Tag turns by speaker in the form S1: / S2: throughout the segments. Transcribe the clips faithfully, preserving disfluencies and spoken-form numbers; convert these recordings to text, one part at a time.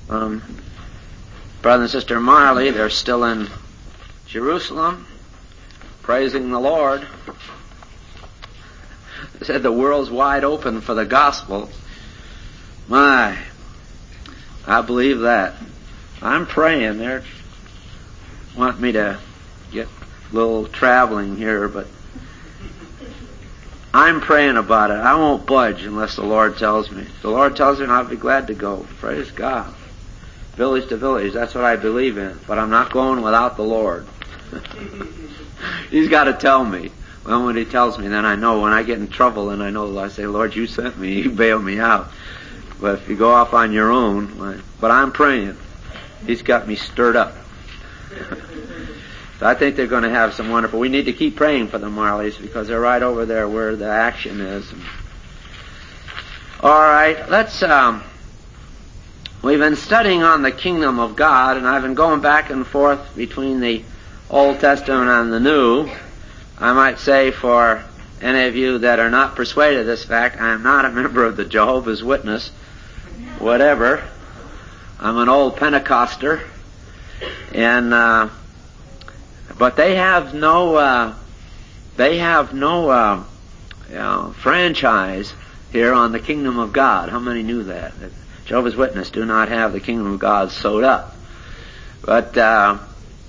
S1: Um, Brother and Sister Marley, they're still in Jerusalem, praising the Lord. They said the world's wide open for the gospel. My, I believe that. I'm praying. They want me to get a little traveling here, but I'm praying about it. I won't budge unless the Lord tells me. If the Lord tells me, I'll be glad to go. Praise God. Village to village, that's what I believe in. But I'm not going without the Lord. He's got to tell me. Well, when He tells me, then I know. When I get in trouble, then I know. I say, Lord, you sent me. You bailed me out. But if you go off on your own, but I'm praying. He's got me stirred up. So I think they're going to have some wonderful... We need to keep praying for the Marleys because they're right over there where the action is. All right, let's... Um, we've been studying on the kingdom of God, and I've been going back and forth between the Old Testament and the New. I might say for any of you that are not persuaded of this fact, I am not a member of the Jehovah's Witness, whatever. I'm an old Pentecoster, and uh, but they have no uh, they have no uh, you know, franchise here on the kingdom of God. How many knew that? That Jehovah's Witnesses do not have the kingdom of God sewed up, but uh,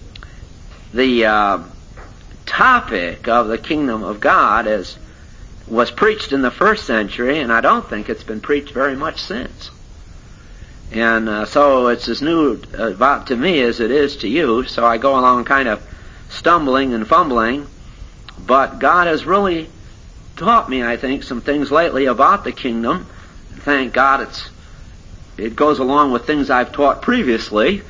S1: the uh, topic of the kingdom of God is was preached in the first century, and I don't think it's been preached very much since. And uh, so it's as new about to me as it is to you, so I go along kind of stumbling and fumbling. But God has really taught me, I think, some things lately about the kingdom. Thank God it's it goes along with things I've taught previously.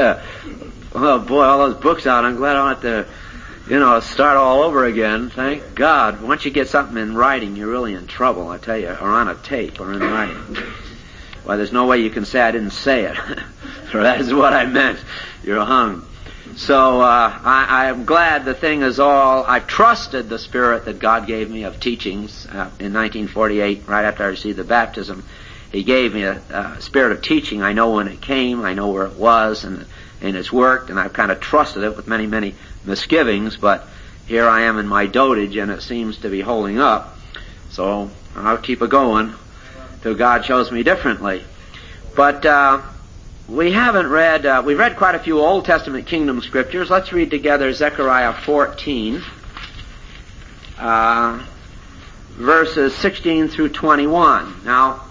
S1: Oh boy, all those books out, I'm glad I don't have to, you know, start all over again. Thank God. Once you get something in writing, you're really in trouble, I tell you, or on a tape or in writing. Well, there's no way you can say I didn't say it. For that is what I meant. You're hung. So uh, I, I am glad the thing is all... I trusted the spirit that God gave me of teachings uh, in nineteen forty-eight, right after I received the baptism. He gave me a, a spirit of teaching. I know when it came. I know where it was, and, and it's worked, and I've kind of trusted it with many, many misgivings. But here I am in my dotage, and it seems to be holding up. So I'll keep it going till God shows me differently. But uh, we haven't read, uh, we've read quite a few Old Testament kingdom scriptures. Let's read together Zechariah fourteen, uh, verses sixteen through twenty-one. Now,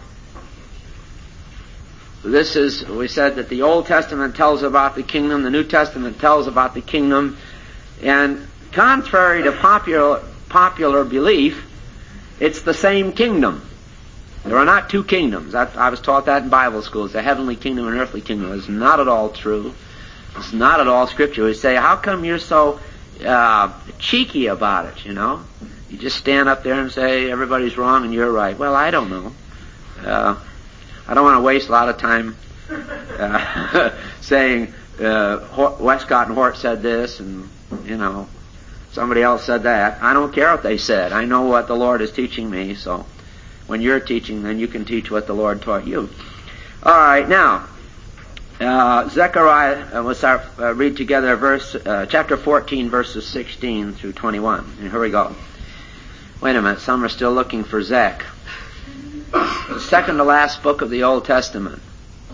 S1: this is, we said that the Old Testament tells about the kingdom, the New Testament tells about the kingdom, and contrary to popular, popular belief, it's the same kingdom. There are not two kingdoms. I, I was taught that in Bible school. It's a heavenly kingdom and an earthly kingdom. It's not at all true. It's not at all scripture. We say, how come you're so uh, cheeky about it, you know? You just stand up there and say, everybody's wrong and you're right. Well, I don't know. Uh, I don't want to waste a lot of time uh, saying uh, Westcott and Hort said this and, you know, somebody else said that. I don't care what they said. I know what the Lord is teaching me, so... When you're teaching, then you can teach what the Lord taught you. All right, now, uh, Zechariah, uh, let's uh, read together verse, uh, chapter fourteen, verses sixteen through twenty-one. And here we go. Wait a minute, some are still looking for Zech. The second to last book of the Old Testament.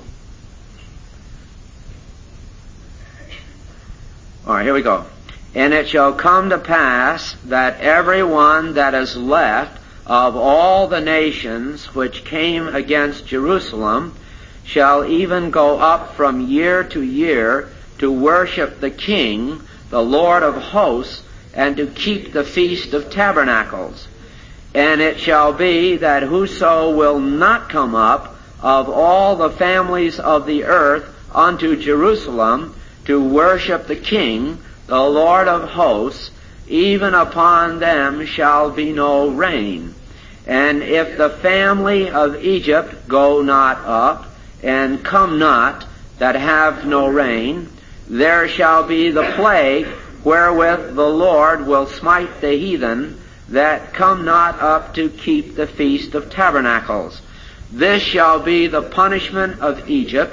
S1: All right, here we go. And it shall come to pass that every one that is left of all the nations which came against Jerusalem shall even go up from year to year to worship the King, the Lord of hosts, and to keep the Feast of Tabernacles. And it shall be that whoso will not come up of all the families of the earth unto Jerusalem to worship the King, the Lord of hosts, even upon them shall be no rain. And if the family of Egypt go not up, and come not, that have no rain, there shall be the plague wherewith the Lord will smite the heathen that come not up to keep the Feast of Tabernacles. This shall be the punishment of Egypt,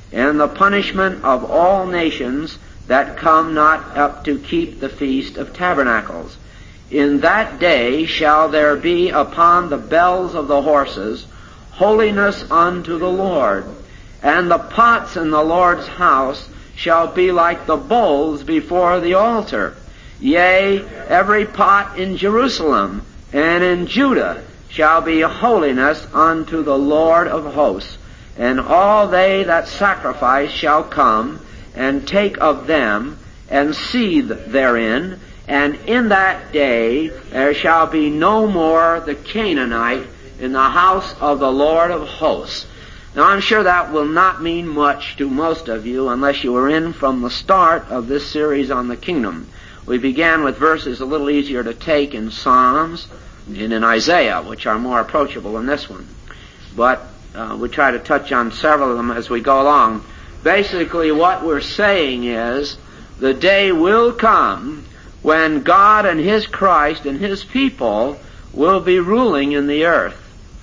S1: and the punishment of all nations that come not up to keep the Feast of Tabernacles. In that day shall there be upon the bells of the horses holiness unto the Lord, and the pots in the Lord's house shall be like the bowls before the altar. Yea, every pot in Jerusalem and in Judah shall be holiness unto the Lord of hosts. And all they that sacrifice shall come and take of them and seethe therein. And in that day there shall be no more the Canaanite in the house of the Lord of hosts. Now I'm sure that will not mean much to most of you unless you were in from the start of this series on the kingdom. We began with verses a little easier to take in Psalms and in Isaiah, which are more approachable than this one. But uh, we try to touch on several of them as we go along. Basically what we're saying is the day will come when God and His Christ and His people will be ruling in the earth.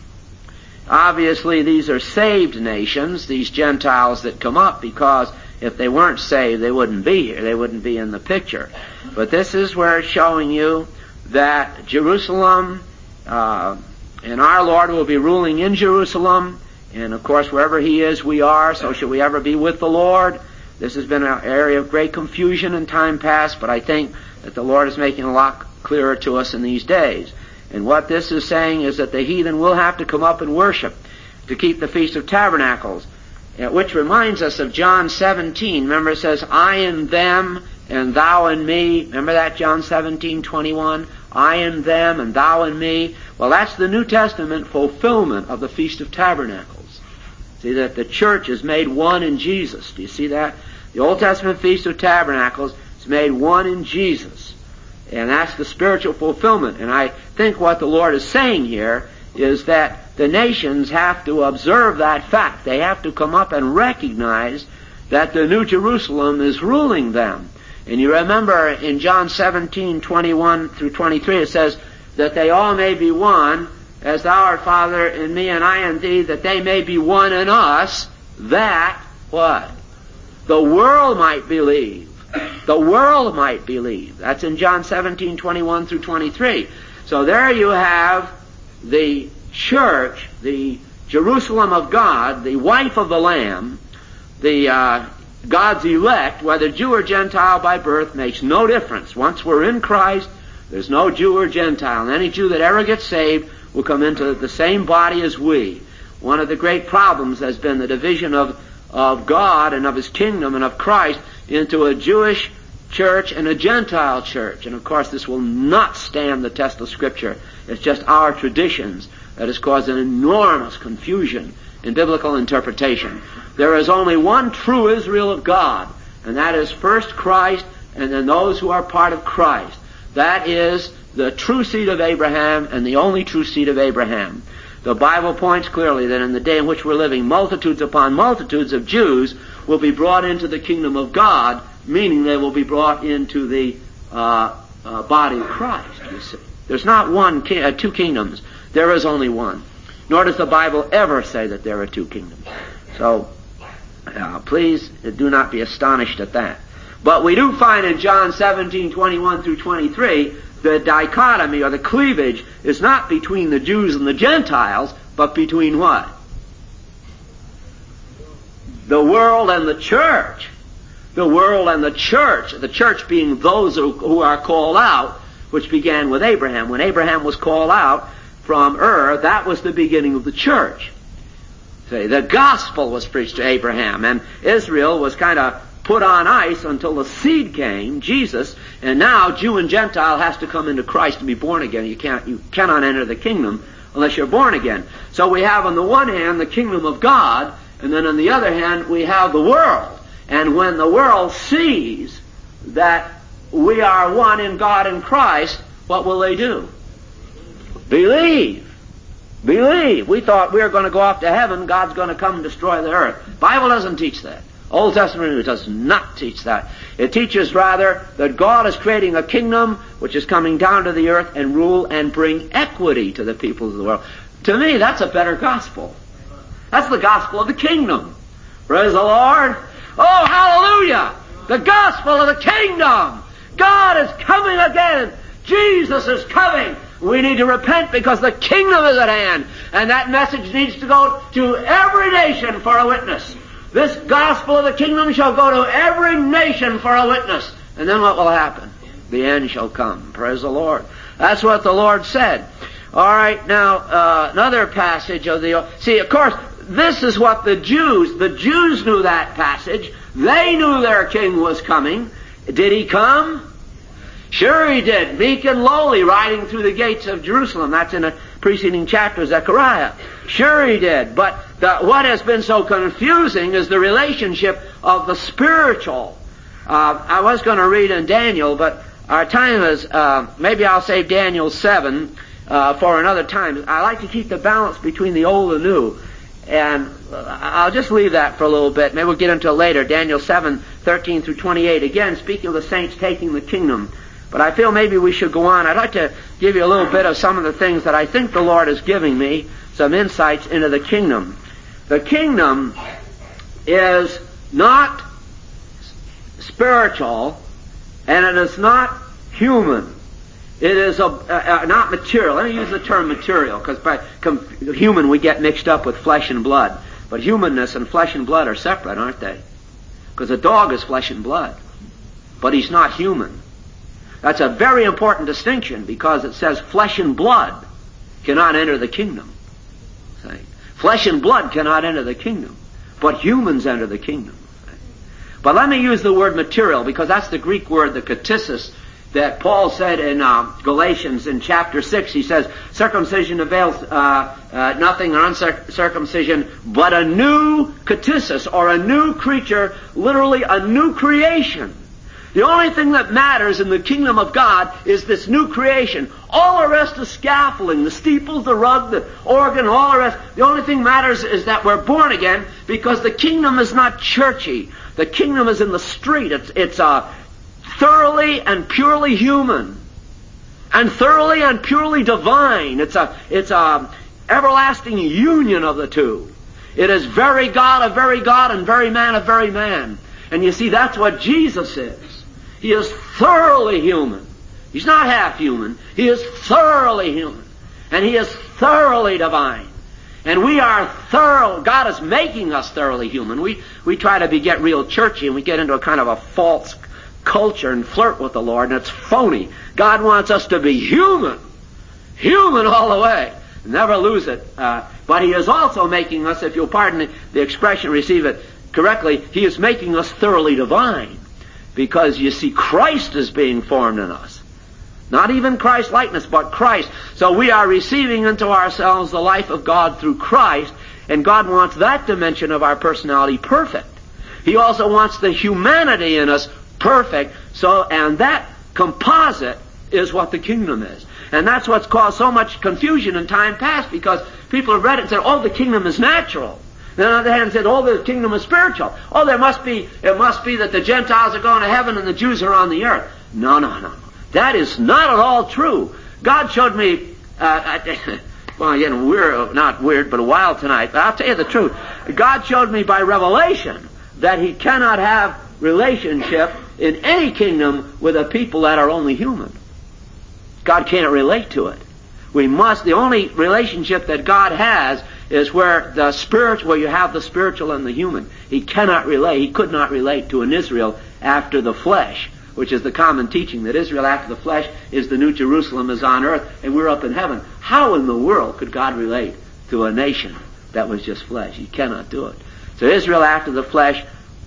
S1: Obviously these are saved nations, these Gentiles that come up, because if they weren't saved they wouldn't be here, they wouldn't be in the picture. But this is where it's showing you that Jerusalem, uh, and our Lord will be ruling in Jerusalem, and of course wherever He is we are, so should we ever be with the Lord. This has been an area of great confusion in time past, but I think that the Lord is making a lot clearer to us in these days. And what this is saying is that the heathen will have to come up and worship to keep the Feast of Tabernacles, which reminds us of John seventeen. Remember it says, I and them and thou and me. Remember that, John seventeen twenty-one? I and them and thou and me. Well, that's the New Testament fulfillment of the Feast of Tabernacles. See that the church is made one in Jesus. Do you see that? The Old Testament Feast of Tabernacles is made one in Jesus. And that's the spiritual fulfillment. And I think what the Lord is saying here is that the nations have to observe that fact. They have to come up and recognize that the New Jerusalem is ruling them. And you remember in John seventeen twenty-one through twenty-three it says that they all may be one, as thou art Father in me and I in thee, that they may be one in us, that, what? The world might believe. The world might believe. That's in John seventeen twenty-one through twenty-three. So there you have the church, the Jerusalem of God, the wife of the Lamb, the uh, God's elect, whether Jew or Gentile by birth, makes no difference. Once we're in Christ, there's no Jew or Gentile. And any Jew that ever gets saved will come into the same body as we. One of the great problems has been the division of, of God and of His kingdom and of Christ into a Jewish church and a Gentile church. And of course this will not stand the test of Scripture. It's just our traditions that has caused an enormous confusion in biblical interpretation. There is only one true Israel of God, and that is first Christ and then those who are part of Christ. That is the true seed of Abraham and the only true seed of Abraham. The Bible points clearly that in the day in which we're living, multitudes upon multitudes of Jews will be brought into the kingdom of God, meaning they will be brought into the uh, uh, body of Christ, you see. There's not one, ki- uh, two kingdoms. There is only one. Nor does the Bible ever say that there are two kingdoms. So, uh, please do not be astonished at that. But we do find in John seventeen twenty-one through twenty-three, the dichotomy or the cleavage is not between the Jews and the Gentiles, but between what? The world and the church. The world and the church. The church being those who are called out, which began with Abraham. When Abraham was called out from Ur, that was the beginning of the church. See, the gospel was preached to Abraham, and Israel was kind of put on ice until the seed came, Jesus, and now Jew and Gentile has to come into Christ and be born again. You can't, you cannot enter the kingdom unless you're born again. So we have on the one hand the kingdom of God, and then on the other hand we have the world. And when the world sees that we are one in God and Christ, what will they do? Believe. Believe. We thought we were going to go off to heaven, God's going to come and destroy the earth. Bible doesn't teach that. Old Testament does not teach that. It teaches rather that God is creating a kingdom which is coming down to the earth and rule and bring equity to the people of the world. To me, that's a better gospel. That's the gospel of the kingdom. Praise the Lord. Oh, hallelujah. The gospel of the kingdom. God is coming again. Jesus is coming. We need to repent because the kingdom is at hand. And that message needs to go to every nation for a witness. This gospel of the kingdom shall go to every nation for a witness. And then what will happen? The end shall come. Praise the Lord. That's what the Lord said. All right, now, uh, another passage of the... See, of course, this is what the Jews... The Jews knew that passage. They knew their king was coming. Did he come? Sure he did. Meek and lowly, riding through the gates of Jerusalem. That's in a preceding chapter of Zechariah. Sure he did. But the, what has been so confusing is the relationship of the spiritual. Uh, I was going to read in Daniel, but our time is... Uh, maybe I'll save Daniel seven uh, for another time. I like to keep the balance between the old and new. And I'll just leave that for a little bit. Maybe we'll get into it later. Daniel seven, thirteen through twenty-eight. Again, speaking of the saints taking the kingdom. But I feel maybe we should go on. I'd like to give you a little bit of some of the things that I think the Lord is giving me, some insights into the kingdom. The kingdom is not spiritual, and it is not human. It is a, uh, uh, not material. Let me use the term material, because by com- human we get mixed up with flesh and blood. But humanness and flesh and blood are separate, aren't they? Because a dog is flesh and blood, but he's not human. That's a very important distinction, because it says flesh and blood cannot enter the kingdom. See? Flesh and blood cannot enter the kingdom, but humans enter the kingdom. See? But let me use the word material, because that's the Greek word, the katisis, that Paul said in uh, Galatians in chapter six. He says, circumcision avails uh, uh, nothing, or uncircumcision, but a new katisis, or a new creature, literally a new creation. The only thing that matters in the kingdom of God is this new creation. All the rest is scaffolding, the steeples, the rug, the organ, all the rest. The only thing matters is that we're born again, because the kingdom is not churchy. The kingdom is in the street. It's, it's uh, thoroughly and purely human, and thoroughly and purely divine. It's a, it's a everlasting union of the two. It is very God of very God, and very man of very man. And you see, that's what Jesus is. He is thoroughly human. He's not half human. He is thoroughly human. And he is thoroughly divine. And we are thorough. God is making us thoroughly human. We, we try to be, get real churchy, and we get into a kind of a false culture and flirt with the Lord, and it's phony. God wants us to be human. Human all the way. Never lose it. Uh, but he is also making us, if you'll pardon the, the expression, receive it correctly, he is making us thoroughly divine. Because, you see, Christ is being formed in us. Not even Christ likeness, but Christ. So we are receiving into ourselves the life of God through Christ, and God wants that dimension of our personality perfect. He also wants the humanity in us perfect. So, and that composite is what the kingdom is. And that's what's caused so much confusion in time past, because people have read it and said, oh, the kingdom is natural. Then on the other hand said, oh, the kingdom is spiritual. Oh, there must be, it must be that the Gentiles are going to heaven and the Jews are on the earth. No, no, no. That is not at all true. God showed me, uh, well, again, we're not weird, but a while tonight, but I'll tell you the truth. God showed me by revelation that he cannot have relationship in any kingdom with a people that are only human. God can't relate to it. We must, the only relationship that God has is where the spirit, where you have the spiritual and the human. He cannot relate, he could not relate to an Israel after the flesh, which is the common teaching, that Israel after the flesh is the New Jerusalem is on earth, and we're up in heaven. How in the world could God relate to a nation that was just flesh? He cannot do it. So Israel after the flesh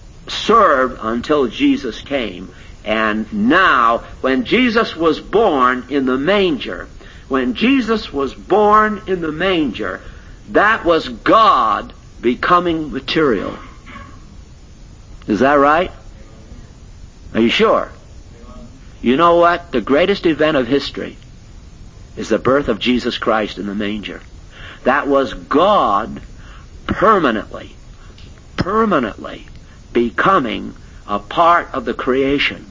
S1: served until Jesus came. And now, when Jesus was born in the manger, when Jesus was born in the manger, that was God becoming material. Is that right? Are you sure? You know what? The greatest event of history is the birth of Jesus Christ in the manger. That was God permanently, permanently becoming a part of the creation.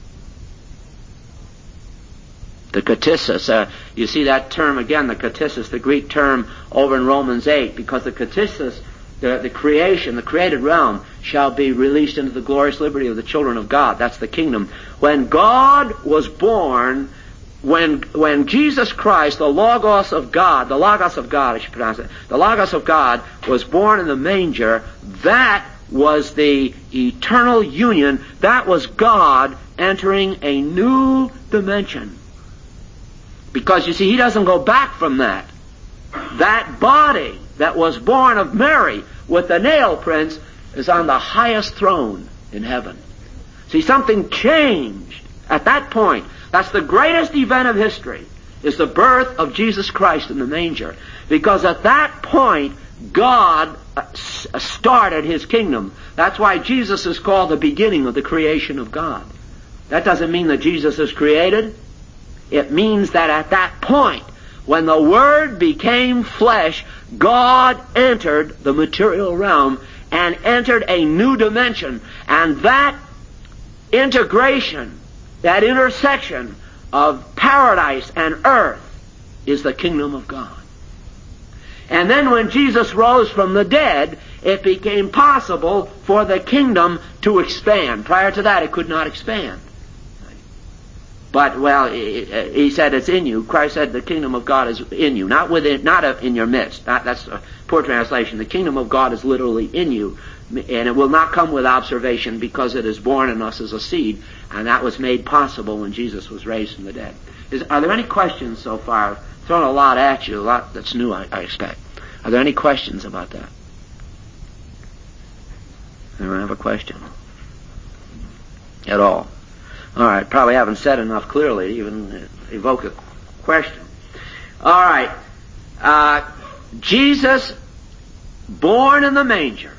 S1: The katisis, uh, you see that term again, the katisis, the Greek term over in Romans eight, because the katisis the, the creation, the created realm, shall be released into the glorious liberty of the children of God. That's the kingdom. When God was born, when when Jesus Christ, the Logos of God, the Logos of God, I should pronounce it, the Logos of God was born in the manger, that was the eternal union. That was God entering a new dimension. Because, you see, he doesn't go back from that. That body that was born of Mary with the nail prints is on the highest throne in heaven. See, something changed at that point. That's the greatest event of history, is the birth of Jesus Christ in the manger. Because at that point, God started his kingdom. That's why Jesus is called the beginning of the creation of God. That doesn't mean that Jesus is created. It means that at that point, when the Word became flesh, God entered the material realm and entered a new dimension. And that integration, that intersection of paradise and earth is the kingdom of God. And then when Jesus rose from the dead, it became possible for the kingdom to expand. Prior to that, it could not expand. But, well, he said it's in you. Christ said the kingdom of God is in you, not within, not in your midst. Not, that's a poor translation. The kingdom of God is literally in you, and it will not come with observation because it is born in us as a seed, and that was made possible when Jesus was raised from the dead. Is, are there any questions so far? I've thrown a lot at you, a lot that's new, I, I expect. Are there any questions about that? Anyone have a question? At all? All right, probably haven't said enough clearly to even evoke a question. All right, uh, Jesus, born in the manger,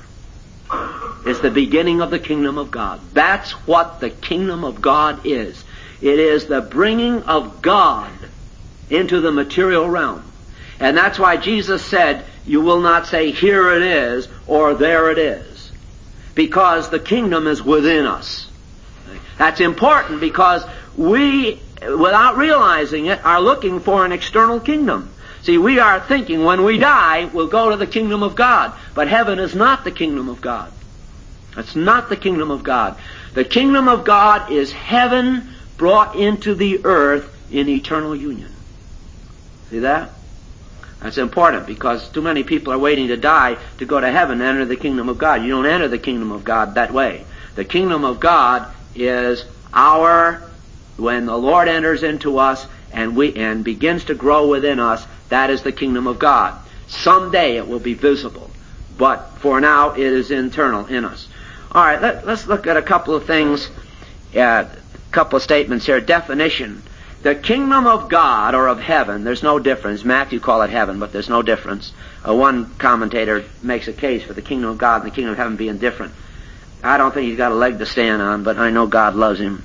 S1: is the beginning of the kingdom of God. That's what the kingdom of God is. It is the bringing of God into the material realm. And that's why Jesus said, you will not say, here it is, or there it is. Because the kingdom is within us. That's important because we, without realizing it, are looking for an external kingdom. See, we are thinking when we die, we'll go to the kingdom of God. But heaven is not the kingdom of God. It's not the kingdom of God. The kingdom of God is heaven brought into the earth in eternal union. See that? That's important because too many people are waiting to die to go to heaven and enter the kingdom of God. You don't enter the kingdom of God that way. The kingdom of God is our, when the Lord enters into us and we and begins to grow within us, that is the kingdom of God. Someday it will be visible, but for now it is internal in us. All right, let, let's look at a couple of things, a uh, couple of statements here. Definition. The kingdom of God, or of heaven, there's no difference. Matthew call it heaven, but there's no difference. Uh, one commentator makes a case for the kingdom of God and the kingdom of heaven being different. I don't think he's got a leg to stand on, but I know God loves him.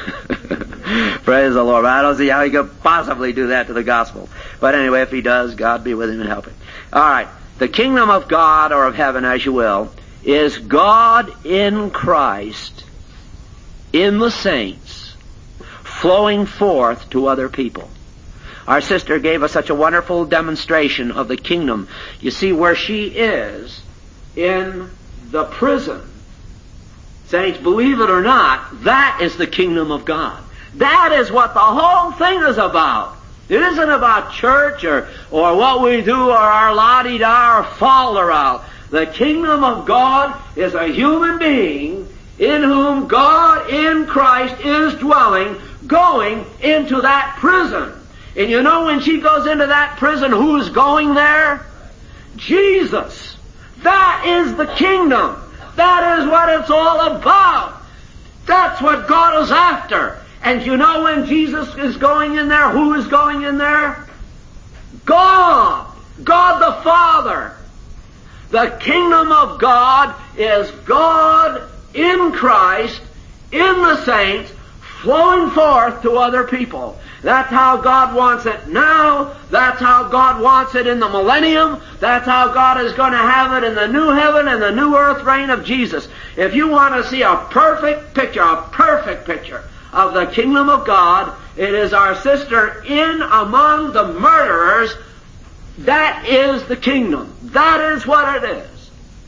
S1: Praise the Lord. I don't see how he could possibly do that to the gospel. But anyway, if he does, God be with him and help him. All right. The kingdom of God, or of heaven, as you will, is God in Christ, in the saints, flowing forth to other people. Our sister gave us such a wonderful demonstration of the kingdom. You see, where she is, in the prison, saints, believe it or not, that is the kingdom of God. That is what the whole thing is about. It isn't about church or, or what we do or our la-di-da or fall-around. The kingdom of God is a human being in whom God in Christ is dwelling, going into that prison. And you know when she goes into that prison, who's going there? Jesus. That is the kingdom. That is what it's all about. That's what God is after. And you know when Jesus is going in there, who is going in there? God. God the Father. The kingdom of God is God in Christ, in the saints, flowing forth to other people. That's how God wants it now. That's how God wants it in the millennium. That's how God is going to have it in the new heaven and the new earth reign of Jesus. If you want to see a perfect picture, a perfect picture of the kingdom of God, it is our sister in among the murderers. That is the kingdom. That is what it is.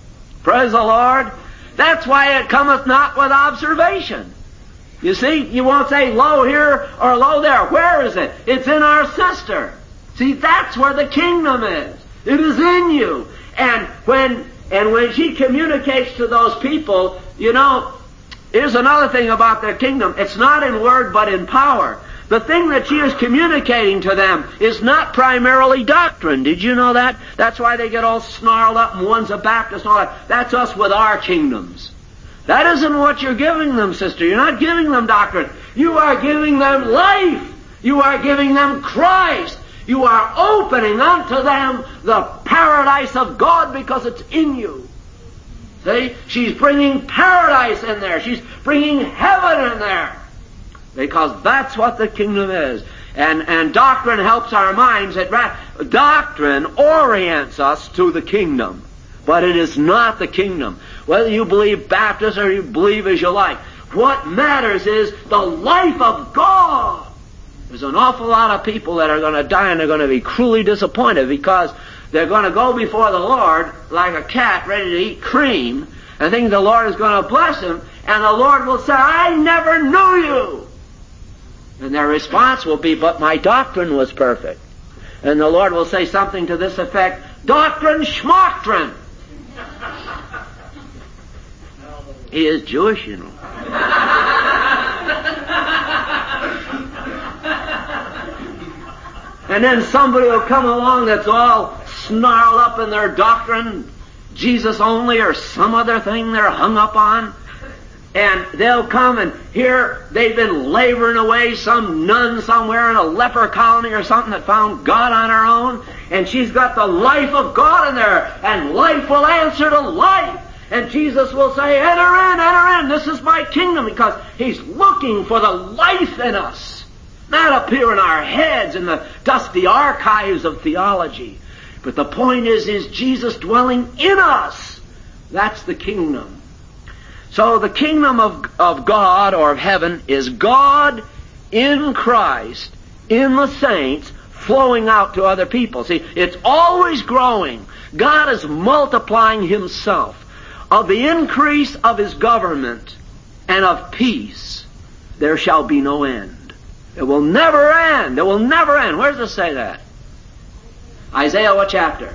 S1: Praise the Lord. That's why it cometh not with observation. You see, you won't say, lo here or lo there. Where is it? It's in our sister. See, that's where the kingdom is. It is in you. And when and when she communicates to those people, you know, here's another thing about their kingdom. It's not in word, but in power. The thing that she is communicating to them is not primarily doctrine. Did you know that? That's why they get all snarled up and one's a Baptist and all that. That's us with our kingdoms. That isn't what you're giving them, sister. You're not giving them doctrine. You are giving them life. You are giving them Christ. You are opening unto them the paradise of God because it's in you. See? She's bringing paradise in there. She's bringing heaven in there. Because that's what the kingdom is. And, and doctrine helps our minds. It, doctrine orients us to the kingdom. But it is not the kingdom. Whether you believe Baptist or you believe as you like. What matters is the life of God. There's an awful lot of people that are going to die and they're going to be cruelly disappointed because they're going to go before the Lord like a cat ready to eat cream and think the Lord is going to bless him, and the Lord will say, I never knew you. And their response will be, but my doctrine was perfect. And the Lord will say something to this effect, doctrine schmoctrine. He is Jewish, you know. And then somebody will come along that's all snarled up in their doctrine, Jesus only or some other thing they're hung up on. And they'll come and here they've been laboring away, some nun somewhere in a leper colony or something that found God on her own. And she's got the life of God in there. And life will answer to life. And Jesus will say, enter in, enter in. This is my kingdom. Because He's looking for the life in us. Not up here in our heads in the dusty archives of theology. But the point is, is Jesus dwelling in us. That's the kingdom. So the kingdom of, of God or of heaven is God in Christ, in the saints, flowing out to other people. See, it's always growing. God is multiplying Himself. Of the increase of His government and of peace, there shall be no end. It will never end. It will never end. Where does it say that? Isaiah what chapter?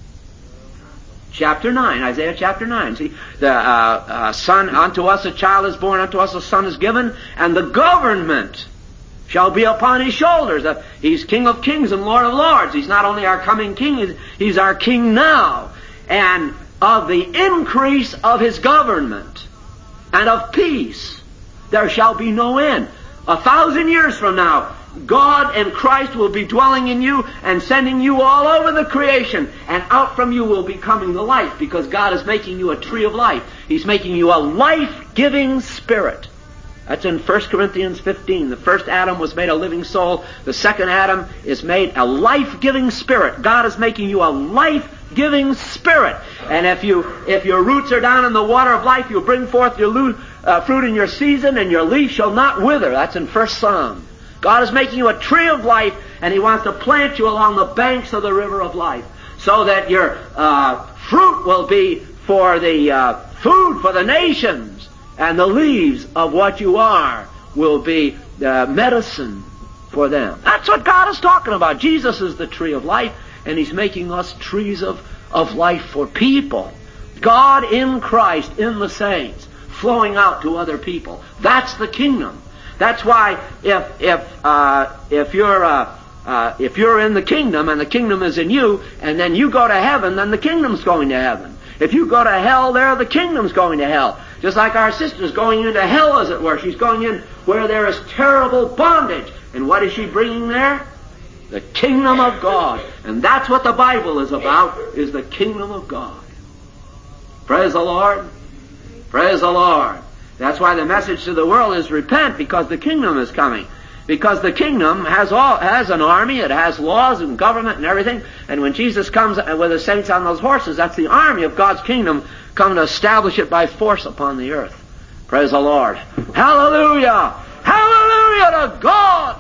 S1: Chapter nine, Isaiah chapter nine. See, the uh, uh, son, unto us a child is born, unto us a son is given, and the government shall be upon His shoulders. Uh, he's King of kings and Lord of lords. He's not only our coming King, he's, he's our King now. And of the increase of His government and of peace, there shall be no end. A thousand years from now, God and Christ will be dwelling in you and sending you all over the creation. And out from you will be coming the life, because God is making you a tree of life. He's making you a life-giving spirit. That's in First Corinthians fifteen. The first Adam was made a living soul. The second Adam is made a life-giving spirit. God is making you a life-giving spirit. And if you if your roots are down in the water of life, you'll bring forth your lo- uh, fruit in your season, and your leaf shall not wither. That's in First Psalm. God is making you a tree of life, and He wants to plant you along the banks of the river of life, so that your uh, fruit will be for the uh, food for the nations, and the leaves of what you are will be uh, medicine for them. That's what God is talking about. Jesus is the tree of life, and He's making us trees of, of life for people. God in Christ, in the saints, flowing out to other people. That's the kingdom. That's why if if uh, if you're uh, uh, if you're in the kingdom and the kingdom is in you, and then you go to heaven, then the kingdom's going to heaven. If you go to hell, there the kingdom's going to hell. Just like our sister's going into hell, as it were. She's going in where there is terrible bondage. And what is she bringing there? The kingdom of God. And that's what the Bible is about, is the kingdom of God. Praise the Lord. Praise the Lord. That's why the message to the world is repent, because the kingdom is coming. Because the kingdom has all has an army, it has laws and government and everything. And when Jesus comes with the saints on those horses, that's the army of God's kingdom coming to establish it by force upon the earth. Praise the Lord. Hallelujah! Hallelujah to God!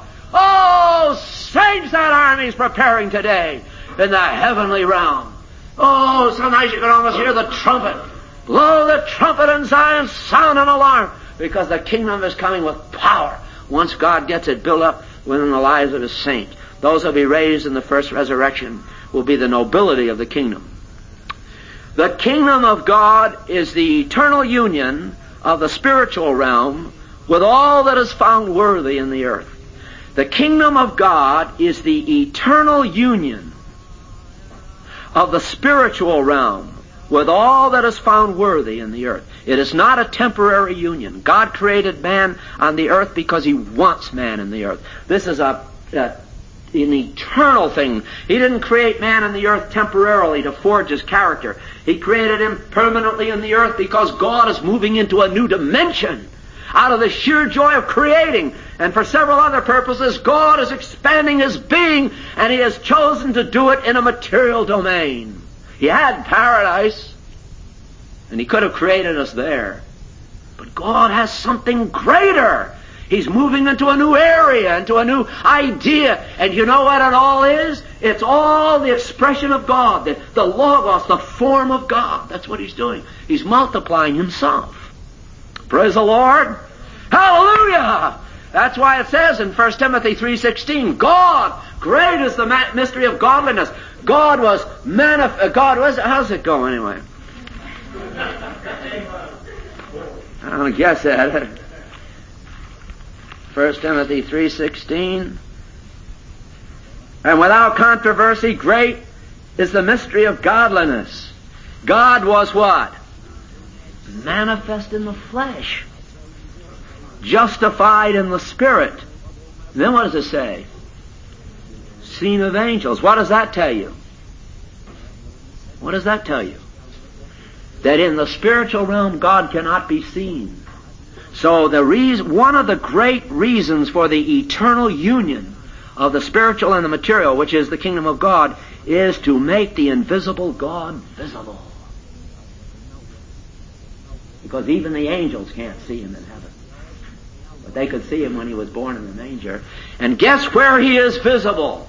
S1: Oh, saints, that army's preparing today in the heavenly realm. Oh, sometimes you can almost hear the trumpet. Blow the trumpet in Zion, sound an alarm, because the kingdom is coming with power. Once God gets it built up within the lives of His saints, those who will be raised in the first resurrection will be the nobility of the kingdom. The kingdom of God is the eternal union of the spiritual realm with all that is found worthy in the earth. The kingdom of God is the eternal union of the spiritual realm with all that is found worthy in the earth. It is not a temporary union. God created man on the earth because He wants man in the earth. This is a, a an eternal thing. He didn't create man in the earth temporarily to forge his character. He created him permanently in the earth because God is moving into a new dimension out of the sheer joy of creating. And for several other purposes, God is expanding His being, and He has chosen to do it in a material domain. He had paradise, and He could have created us there. But God has something greater. He's moving into a new area, into a new idea. And you know what it all is? It's all the expression of God, the, the Logos, the form of God. That's what He's doing. He's multiplying Himself. Praise the Lord. Hallelujah! That's why it says in First Timothy three sixteen, God, great is the ma- mystery of godliness. God was manifest. God was, how's it go anyway? I don't guess that. First Timothy three sixteen. And without controversy, great is the mystery of godliness. God was what? Manifest in the flesh. Justified in the Spirit. Then what does it say? Seen of angels. What does that tell you? What does that tell you? That in the spiritual realm God cannot be seen. So the reason, one of the great reasons for the eternal union of the spiritual and the material, which is the kingdom of God, is to make the invisible God visible. Because even the angels can't see Him in heaven. But they could see Him when He was born in the manger. And guess where He is visible?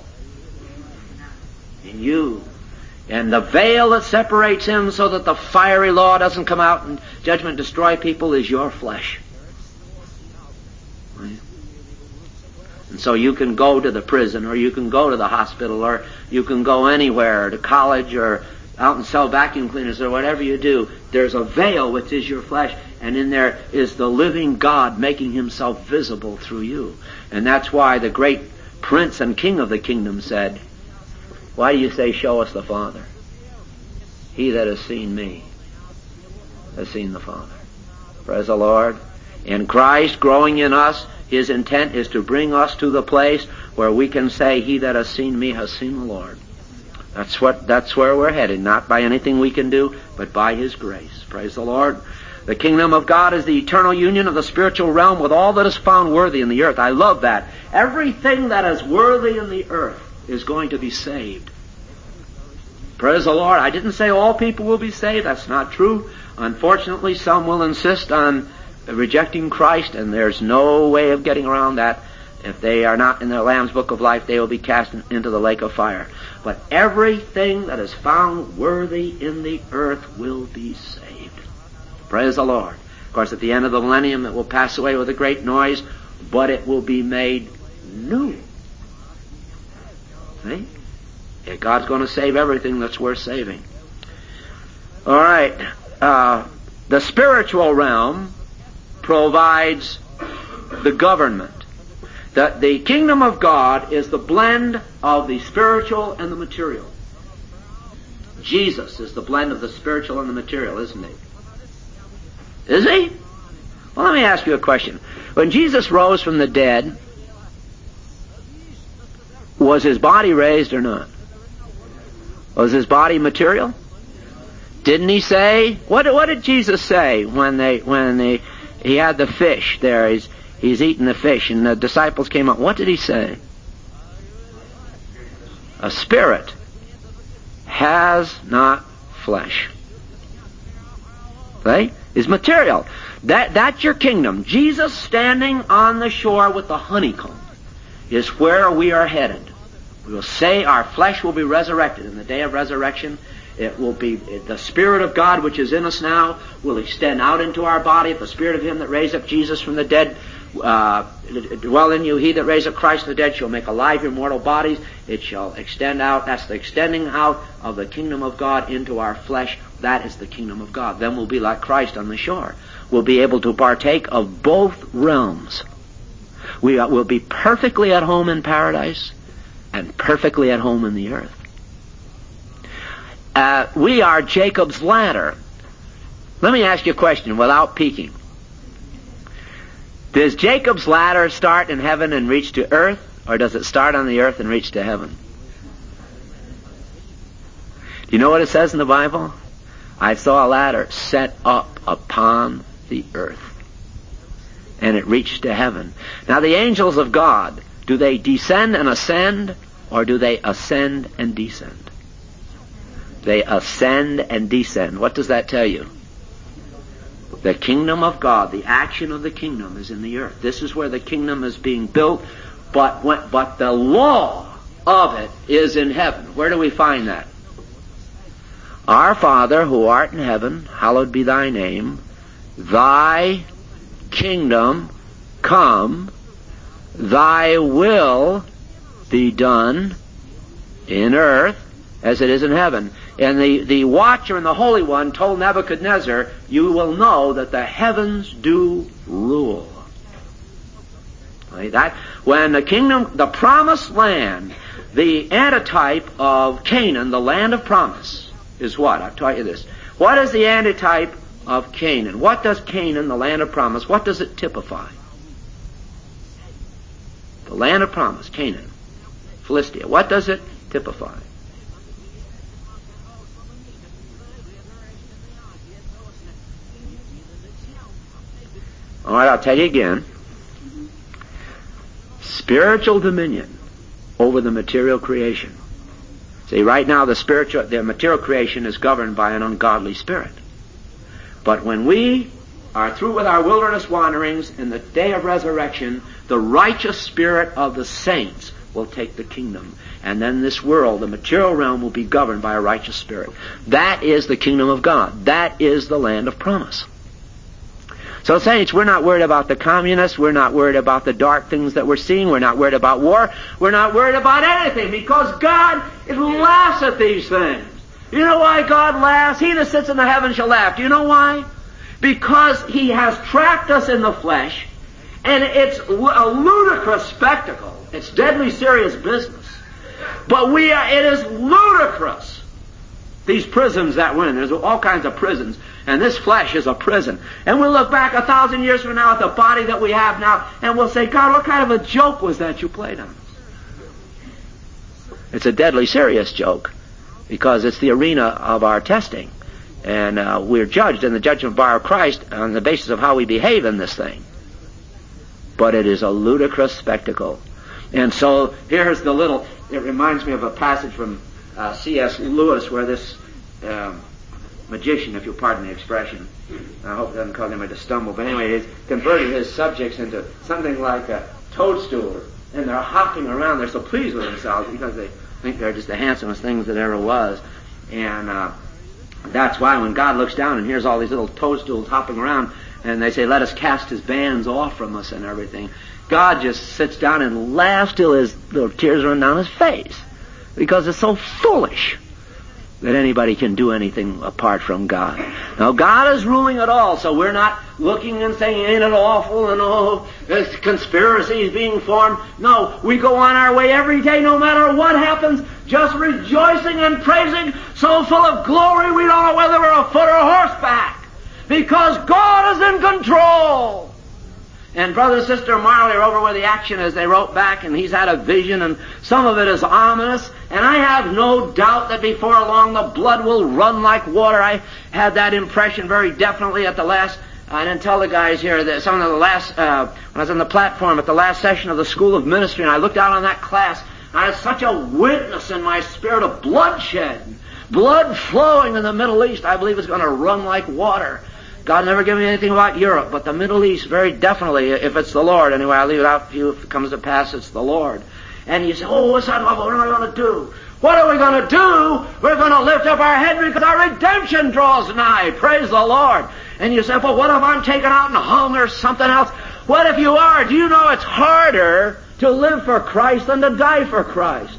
S1: In you. And the veil that separates Him so that the fiery law doesn't come out and judgment destroy people is your flesh. Right? And so you can go to the prison, or you can go to the hospital, or you can go anywhere, to college, or out and sell vacuum cleaners, or whatever you do. There's a veil which is your flesh, and in there is the living God making Himself visible through you. And that's why the great Prince and King of the kingdom said, why do you say, show us the Father? He that has seen me has seen the Father. Praise the Lord. In Christ growing in us, His intent is to bring us to the place where we can say, he that has seen me has seen the Lord. That's what, that's where we're headed, not by anything we can do, but by His grace. Praise the Lord. The kingdom of God is the eternal union of the spiritual realm with all that is found worthy in the earth. I love that. Everything that is worthy in the earth is going to be saved. Praise the Lord. I didn't say all people will be saved. That's not true. Unfortunately, some will insist on rejecting Christ, and there's no way of getting around that. If they are not in the Lamb's Book of Life, they will be cast into the lake of fire. But everything that is found worthy in the earth will be saved. Praise the Lord. Of course, at the end of the millennium, it will pass away with a great noise, but it will be made new. See? Yeah, God's going to save everything that's worth saving. All right. Uh, the spiritual realm provides the government. The, the kingdom of God is the blend of the spiritual and the material. Jesus is the blend of the spiritual and the material, isn't He? Is He? Well, let me ask you a question. When Jesus rose from the dead, was His body raised or not? Was His body material? Didn't He say, what, what did Jesus say when they, when they, He had the fish there, he's, he's eating the fish, and the disciples came up, what did He say? A spirit has not flesh. Right? Is material. That, that's your kingdom. Jesus standing on the shore with the honeycomb is where we are headed. We will say our flesh will be resurrected in the day of resurrection, It will be, the Spirit of God which is in us now will extend out into our body. If the Spirit of Him that raised up Jesus from the dead uh, dwell in you, He that raised up Christ from the dead shall make alive your mortal bodies. It shall extend out. That's the extending out of the kingdom of God into our flesh. That is the kingdom of God. Then we'll be like Christ on the shore. We'll be able to partake of both realms. We will be perfectly at home in paradise and perfectly at home in the earth. Uh, we are Jacob's ladder. Let me ask you a question without peeking. Does Jacob's ladder start in heaven and reach to earth, or does it start on the earth and reach to heaven? Do you know what it says in the Bible? I saw a ladder set up upon the earth, and it reached to heaven. Now the angels of God, do they descend and ascend, or do they ascend and descend? They ascend and descend. What does that tell you? The kingdom of God, the action of the kingdom is in the earth. This is where the kingdom is being built, but what, but the law of it is in heaven. Where do we find that? Our Father, who art in heaven, hallowed be thy name. Thy kingdom come. Thy will be done in earth as it is in heaven. And the, the watcher and the Holy One told Nebuchadnezzar, you will know that the heavens do rule. Okay, that, when the kingdom, the promised land, the antitype of Canaan, the land of promise, is what? I've taught you this. What is the antitype of Canaan? What does Canaan, the land of promise, what does it typify? The land of promise, Canaan, Philistia. What does it typify? All right, I'll tell you again. Spiritual dominion over the material creation. See, right now the spiritual, the material creation is governed by an ungodly spirit. But when we are through with our wilderness wanderings in the day of resurrection, the righteous spirit of the saints will take the kingdom. And then this world, the material realm, will be governed by a righteous spirit. That is the kingdom of God. That is the land of promise. So saints, we're not worried about the communists. We're not worried about the dark things that we're seeing. We're not worried about war. We're not worried about anything, because God laughs at these things. You know why God laughs? He that sits in the heavens shall laugh. Do you know why? Because He has trapped us in the flesh, and it's a ludicrous spectacle. It's deadly serious business. But we are, it is ludicrous. These prisons that we're in, there's all kinds of prisons, and this flesh is a prison. And we'll look back a thousand years from now at the body that we have now, and we'll say, God, what kind of a joke was that you played on us? It's a deadly serious joke, because it's the arena of our testing. And uh, we're judged in the judgment bar of Christ on the basis of how we behave in this thing. But it is a ludicrous spectacle. And so here's the little, it reminds me of a passage from Uh, C S Lewis, where this um, magician, if you'll pardon the expression, I hope it doesn't cause anybody to stumble, but anyway, he's converted his subjects into something like a toadstool, and they're hopping around. They're so pleased with themselves because they think they're just the handsomest things that ever was. And uh, that's why when God looks down and hears all these little toadstools hopping around, and they say, let us cast His bands off from us and everything, God just sits down and laughs till his little tears run down his face. Because it's so foolish that anybody can do anything apart from God. Now, God is ruling it all, so we're not looking and saying, ain't it awful, and oh, there's conspiracies being formed. No, we go on our way every day, no matter what happens, just rejoicing and praising, so full of glory we don't know whether we're a foot or a horseback. Because God is in control. And Brother and Sister Marley are over where the action is. They wrote back, and he's had a vision, and some of it is ominous. And I have no doubt that before long the blood will run like water. I had that impression very definitely at the last, I didn't tell the guys here, that some of the last, uh, when I was on the platform at the last session of the School of Ministry, and I looked out on that class, and I had such a witness in my spirit of bloodshed. Blood flowing in the Middle East, I believe, is going to run like water. God never gave me anything about Europe, but the Middle East, very definitely, if it's the Lord. Anyway, I'll leave it out to you. If it comes to pass, it's the Lord. And you say, oh, what's that? What am I going to do? What are we going to do? We're going to lift up our head because our redemption draws nigh. Praise the Lord. And you say, well, what if I'm taken out and hung or something else? What if you are? Do you know it's harder to live for Christ than to die for Christ?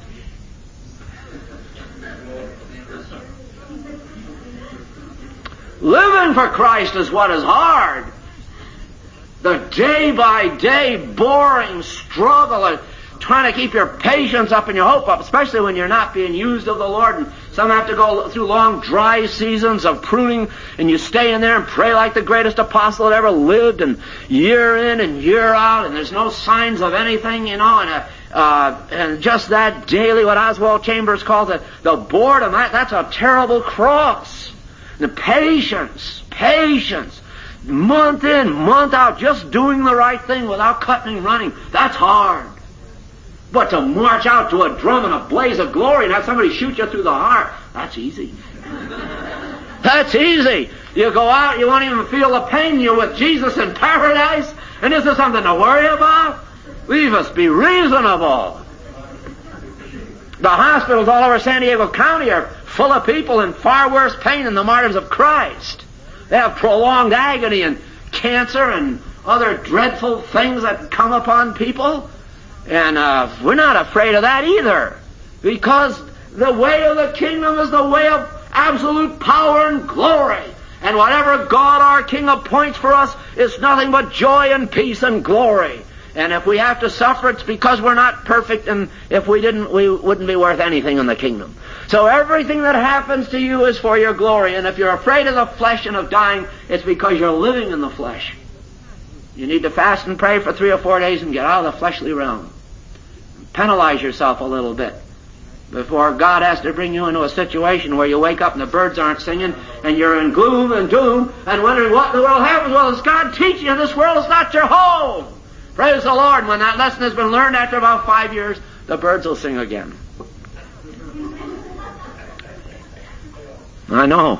S1: Living for Christ is what is hard. The day-by-day boring struggle of trying to keep your patience up and your hope up, especially when you're not being used of the Lord. And some have to go through long dry seasons of pruning, and you stay in there and pray like the greatest apostle that ever lived, and year in and year out, and there's no signs of anything, you know, and uh, uh, and just that daily, what Oswald Chambers calls it, the boredom, that, that's a terrible cross. The patience, patience, month in, month out, just doing the right thing without cutting and running, that's hard. But to march out to a drum and a blaze of glory and have somebody shoot you through the heart, that's easy. That's easy. You go out, you won't even feel the pain. You're with Jesus in paradise, and this is something to worry about? Leave us be reasonable. The hospitals all over San Diego County are full of people in far worse pain than the martyrs of Christ. They have prolonged agony and cancer and other dreadful things that come upon people. And uh, we're not afraid of that either, because the way of the kingdom is the way of absolute power and glory. And whatever God our King appoints for us is nothing but joy and peace and glory. And if we have to suffer, it's because we're not perfect, and if we didn't, we wouldn't be worth anything in the kingdom. So everything that happens to you is for your glory. And if you're afraid of the flesh and of dying, it's because you're living in the flesh. You need to fast and pray for three or four days and get out of the fleshly realm. Penalize yourself a little bit before God has to bring you into a situation where you wake up and the birds aren't singing and you're in gloom and doom and wondering what in the world happens. Well, it's God teaching you this world is not your home. Praise the Lord. When that lesson has been learned after about five years, the birds will sing again. I know.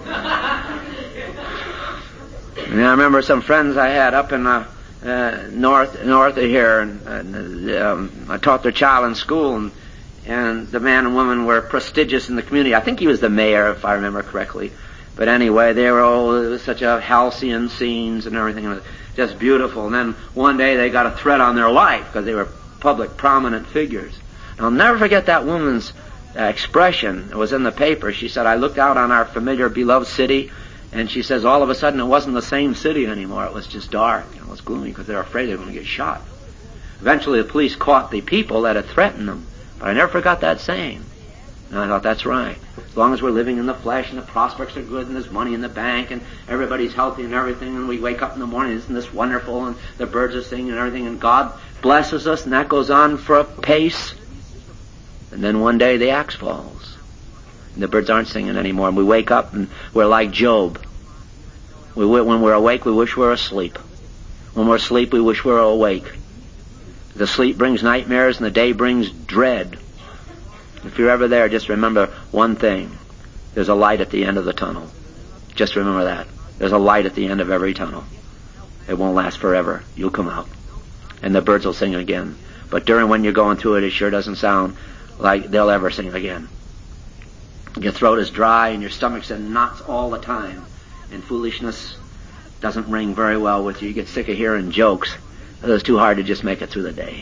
S1: And I remember some friends I had up in uh, uh, north north of here, and, and um, I taught their child in school, and, and the man and woman were prestigious in the community. I think he was the mayor, if I remember correctly. But anyway, they were all, it was such a halcyon scenes and everything. It was just beautiful. And then one day they got a threat on their life because they were public, prominent figures. And I'll never forget that woman's uh, expression. It was in the paper. She said, I looked out on our familiar, beloved city, and she says all of a sudden it wasn't the same city anymore. It was just dark and it was gloomy because they were afraid they were going to get shot. Eventually the police caught the people that had threatened them. But I never forgot that saying. And I thought, that's right. As long as we're living in the flesh and the prospects are good and there's money in the bank and everybody's healthy and everything, and we wake up in the morning, isn't this wonderful, and the birds are singing and everything, and God blesses us, and that goes on for a pace. And then one day the axe falls. And the birds aren't singing anymore, and we wake up and we're like Job. We, when we're awake, we wish we were asleep. When we're asleep, we wish we were awake. The sleep brings nightmares and the day brings dread. If you're ever there, just remember one thing. There's a light at the end of the tunnel. Just remember that. There's a light at the end of every tunnel. It won't last forever. You'll come out. And the birds will sing again. But during when you're going through it, it sure doesn't sound like they'll ever sing again. Your throat is dry and your stomach's in knots all the time. And foolishness doesn't ring very well with you. You get sick of hearing jokes. It's too hard to just make it through the day.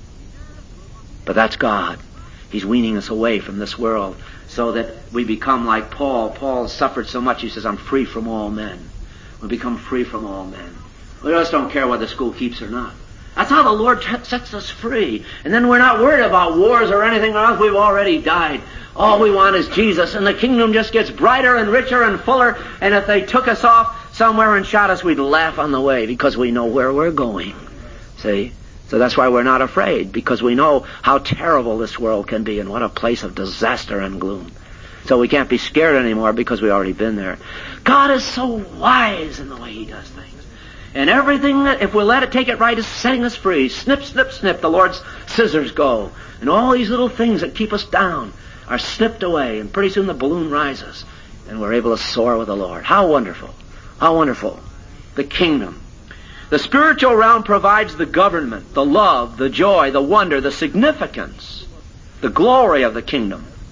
S1: But that's God. He's weaning us away from this world so that we become like Paul. Paul suffered so much, he says, I'm free from all men. We become free from all men. We just don't care whether school keeps or not. That's how the Lord t- sets us free. And then we're not worried about wars or anything else. We've already died. All we want is Jesus. And the kingdom just gets brighter and richer and fuller. And if they took us off somewhere and shot us, we'd laugh on the way because we know where we're going. See? So that's why we're not afraid, because we know how terrible this world can be and what a place of disaster and gloom. So we can't be scared anymore because we've already been there. God is so wise in the way He does things. And everything that, if we let it take it right, is setting us free. Snip, snip, snip, the Lord's scissors go. And all these little things that keep us down are snipped away. And pretty soon the balloon rises. And we're able to soar with the Lord. How wonderful. How wonderful. The kingdom. The spiritual realm provides the government, the love, the joy, the wonder, the significance, the glory of the kingdom.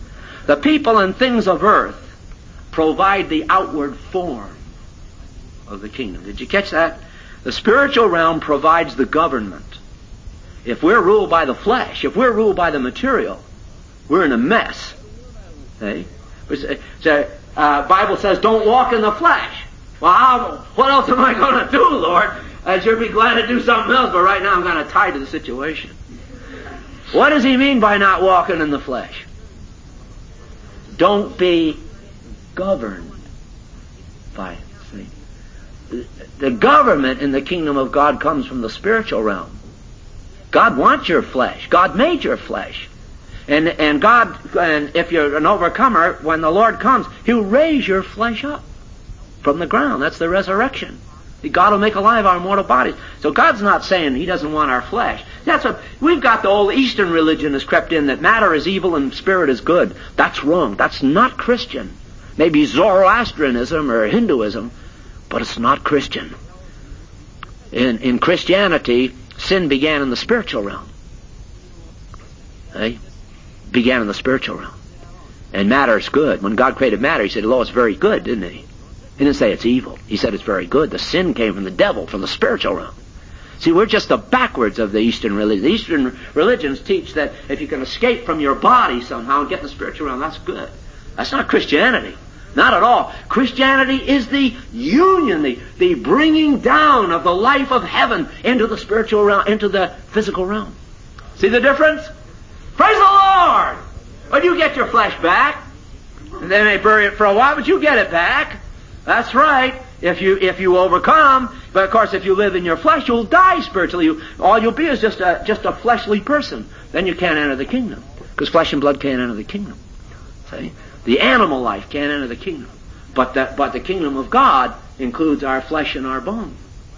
S1: The people and things of earth provide the outward form of the kingdom. Did you catch that? The spiritual realm provides the government. If we're ruled by the flesh, if we're ruled by the material, we're in a mess. See? The uh, Bible says, don't walk in the flesh. Well, I'll, what else am I going to do, Lord? I'd sure be glad to do something else, but right now I'm going to tie to the situation. What does he mean by not walking in the flesh? Don't be governed by it. See? The government in the kingdom of God comes from the spiritual realm. God wants your flesh. God made your flesh. And and God, and if you're an overcomer, when the Lord comes, He'll raise your flesh up from the ground. That's the resurrection. God will make alive our mortal bodies. So God's not saying He doesn't want our flesh. That's what we've got. The old Eastern religion has crept in that matter is evil and spirit is good. That's wrong. That's not Christian. Maybe Zoroastrianism or Hinduism, but it's not Christian. In in Christianity, sin began in the spiritual realm. Hey? Began in the spiritual realm. And matter is good. When God created matter, He said, lo, it's very good, didn't He? He didn't say it's evil. He said it's very good. The sin came from the devil, from the spiritual realm. See, we're just the backwards of the Eastern religion. The Eastern religions teach that if you can escape from your body somehow and get in the spiritual realm, that's good. That's not Christianity. Not at all. Christianity is the union, the, the bringing down of the life of heaven into the spiritual realm, into the physical realm. See the difference? Praise the Lord! Well, you get your flesh back. And they may bury it for a while, but you get it back. That's right. If you if you overcome, but of course, if you live in your flesh, you'll die spiritually. You, all you'll be is just a just a fleshly person. Then you can't enter the kingdom, because flesh and blood can't enter the kingdom. See, the animal life can't enter the kingdom, but that but the kingdom of God includes our flesh and our bone.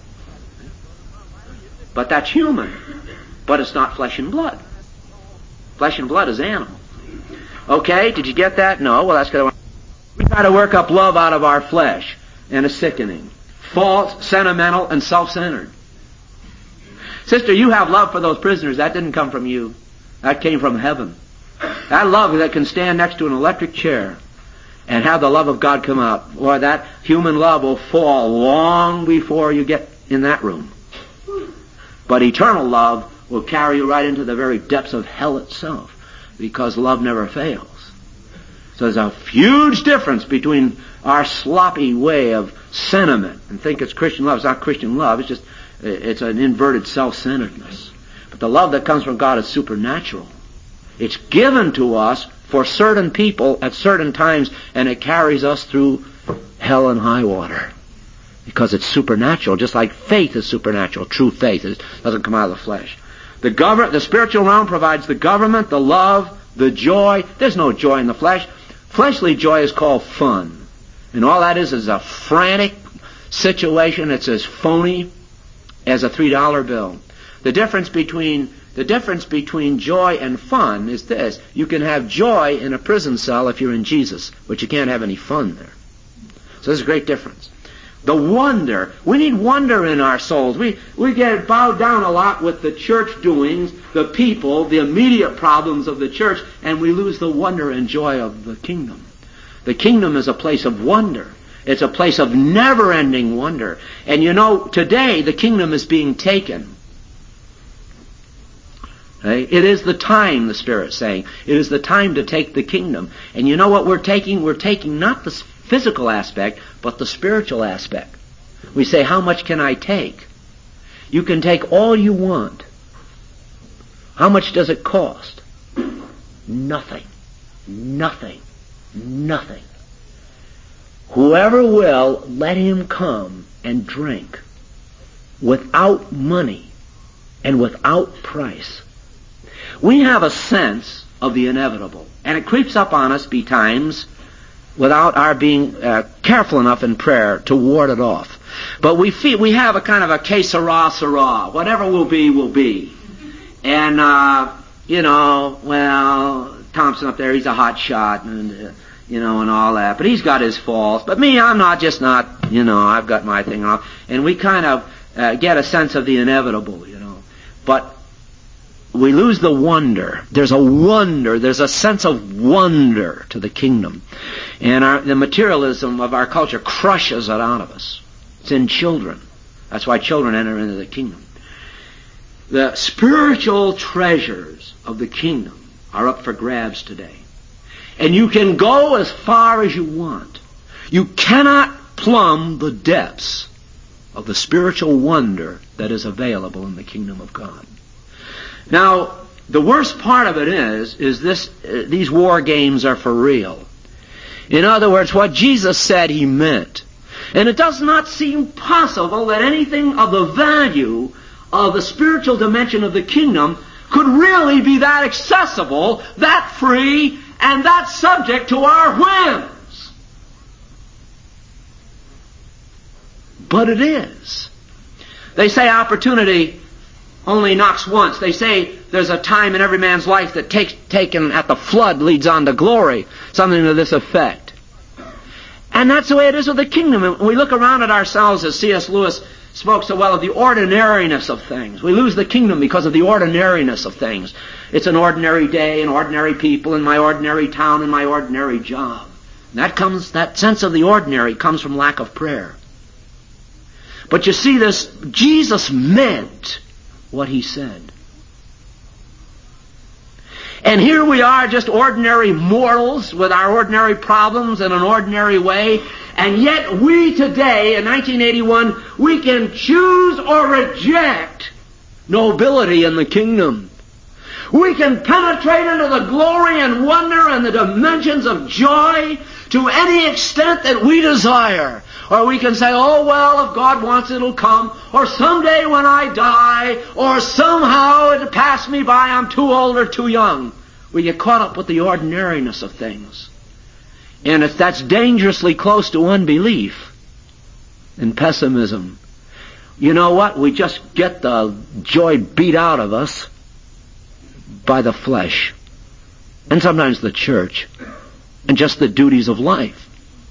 S1: But that's human, but it's not flesh and blood. Flesh and blood is animal. Okay, did you get that? No. Well, that's because we try to work up love out of our flesh, and it's sickening, false, sentimental, and self-centered. Sister, you have love for those prisoners. That didn't come from you. That came from heaven. That love that can stand next to an electric chair and have the love of God come out. Boy, that human love will fall long before you get in that room. But eternal love will carry you right into the very depths of hell itself, because love never fails. So there's a huge difference between our sloppy way of sentiment and think it's Christian love. It's not Christian love. It's just, it's an inverted self-centeredness. But the love that comes from God is supernatural. It's given to us for certain people at certain times, and it carries us through hell and high water. Because it's supernatural, just like faith is supernatural. True faith it doesn't come out of the flesh. The govern, the spiritual realm provides the government, the love, the joy. There's no joy in the flesh. Fleshly joy is called fun. And all that is is a frantic situation. It's as phony as a three dollar bill. The difference between the difference between joy and fun is this. You can have joy in a prison cell if you're in Jesus, but you can't have any fun there. So there's a great difference. The wonder. We need wonder in our souls. We we get bowed down a lot with the church doings, the people, the immediate problems of the church, and we lose the wonder and joy of the kingdom. The kingdom is a place of wonder. It's a place of never-ending wonder. And you know, today the kingdom is being taken. Okay? It is the time, the Spirit's saying. It is the time to take the kingdom. And you know what we're taking? We're taking not the physical aspect, but the spiritual aspect. We say, how much can I take? You can take all you want. How much does it cost? Nothing. Nothing. Nothing. Whoever will, let him come and drink without money and without price. We have a sense of the inevitable, and it creeps up on us betimes without our being uh, careful enough in prayer to ward it off. But we feel we have a kind of a que sera, sera. Whatever will be, will be. And, uh, you know, well, Thompson up there, he's a hot shot, and, uh, you know, and all that. But he's got his faults. But me, I'm not, just not, you know, I've got my thing off. And we kind of uh, get a sense of the inevitable, you know. But we lose the wonder. There's a wonder. There's a sense of wonder to the kingdom. And our, the materialism of our culture crushes it out of us. It's in children. That's why children enter into the kingdom. The spiritual treasures of the kingdom are up for grabs today. And you can go as far as you want. You cannot plumb the depths of the spiritual wonder that is available in the kingdom of God. Now, the worst part of it is, is this, uh, these war games are for real. In other words, what Jesus said he meant. And it does not seem possible that anything of the value of the spiritual dimension of the kingdom could really be that accessible, that free, and that subject to our whims. But it is. They say opportunity only knocks once. They say there's a time in every man's life that takes, taken at the flood leads on to glory. Something to this effect. And that's the way it is with the kingdom. And we look around at ourselves, as C S Lewis spoke so well, of the ordinariness of things. We lose the kingdom because of the ordinariness of things. It's an ordinary day, and ordinary people, in my ordinary town, and my ordinary job. And that comes, that sense of the ordinary comes from lack of prayer. But you see this, Jesus meant what he said. And here we are, just ordinary mortals with our ordinary problems in an ordinary way, and yet we today, in nineteen eighty-one, we can choose or reject nobility in the kingdom. We can penetrate into the glory and wonder and the dimensions of joy to any extent that we desire. Or we can say, oh, well, if God wants, it'll come. Or someday when I die. Or somehow it'll pass me by. I'm too old or too young. We get caught up with the ordinariness of things. And if that's dangerously close to unbelief and pessimism, you know what? We just get the joy beat out of us by the flesh. And sometimes the church. And just the duties of life.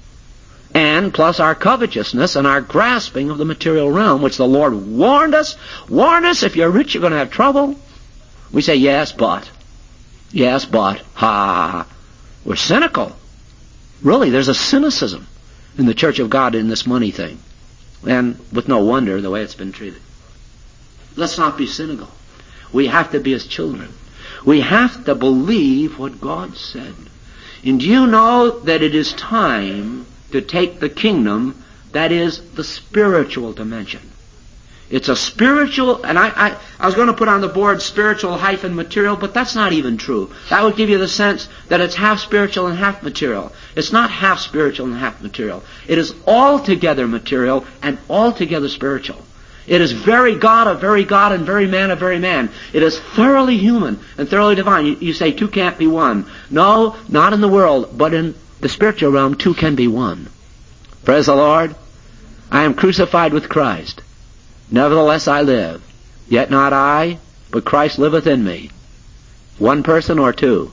S1: And plus our covetousness and our grasping of the material realm, which the Lord warned us. Warned us, if you're rich, you're going to have trouble. We say, yes, but. Yes, but. Ha. We're cynical. Really, there's a cynicism in the church of God in this money thing. And with no wonder, the way it's been treated. Let's not be cynical. We have to be as children. We have to believe what God said. And do you know that it is time to take the kingdom, that is the spiritual dimension. It's a spiritual, and I, I, I was going to put on the board spiritual hyphen material, but that's not even true. That would give you the sense that it's half spiritual and half material. It's not half spiritual and half material. It is altogether material and altogether spiritual. It is very God of very God and very man of very man. It is thoroughly human and thoroughly divine. You, you say two can't be one. No, not in the world, but in the spiritual realm, two can be one. Praise the Lord. I am crucified with Christ. Nevertheless I live. Yet not I, but Christ liveth in me. One person or two?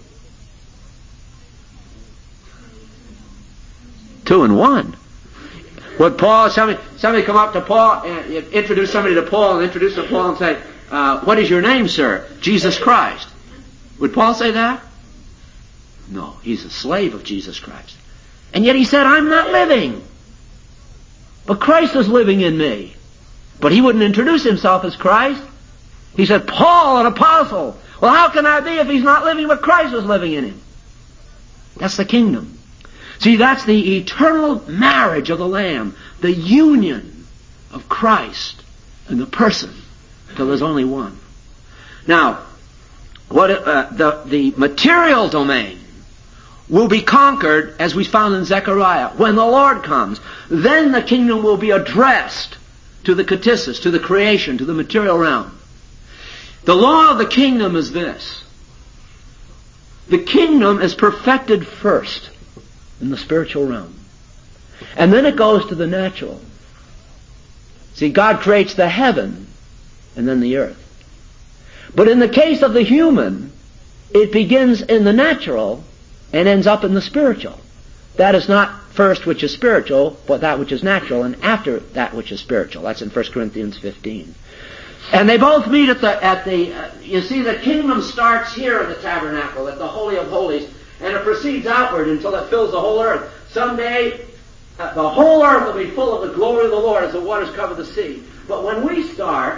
S1: Two and one. Would Paul, somebody, somebody come up to Paul, and introduce somebody to Paul, and introduce to Paul and say, uh, what is your name, sir? Jesus Christ. Would Paul say that? No, he's a slave of Jesus Christ. And yet he said, I'm not living, but Christ is living in me. But he wouldn't introduce himself as Christ. He said, Paul, an apostle. Well, how can I be if he's not living, but Christ is living in him? That's the kingdom. See, that's the eternal marriage of the Lamb, the union of Christ and the person, till there's only one. Now, what uh, the the material domain will be conquered, as we found in Zechariah, when the Lord comes. Then the kingdom will be addressed to the ktisis, to the creation, to the material realm. The law of the kingdom is this. The kingdom is perfected first in the spiritual realm. And then it goes to the natural. See, God creates the heaven and then the earth. But in the case of the human, it begins in the natural and ends up in the spiritual. That is not first which is spiritual, but that which is natural, and after that which is spiritual. That's in First Corinthians fifteen. And they both meet at the, at the uh, you see, the kingdom starts here in the tabernacle, at the Holy of Holies, and it proceeds outward until it fills the whole earth. Someday, uh, the whole earth will be full of the glory of the Lord as the waters cover the sea. But when we start,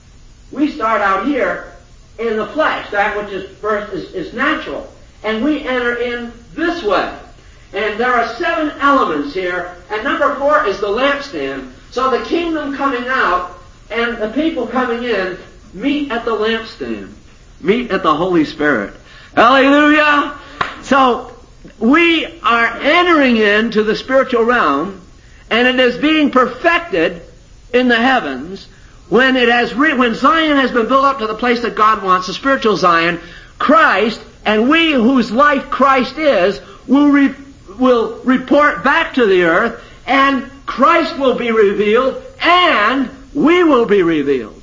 S1: we start out here in the flesh, that which is first is, is natural. And we enter in this way. And there are seven elements here, and number four is the lampstand. So the kingdom coming out and the people coming in meet at the lampstand, meet at the Holy Spirit. Hallelujah! So we are entering into the spiritual realm, and it is being perfected in the heavens when it has re- when Zion has been built up to the place that God wants, the spiritual Zion. Christ, and we whose life Christ is, will re- will report back to the earth, and Christ will be revealed, and we will be revealed.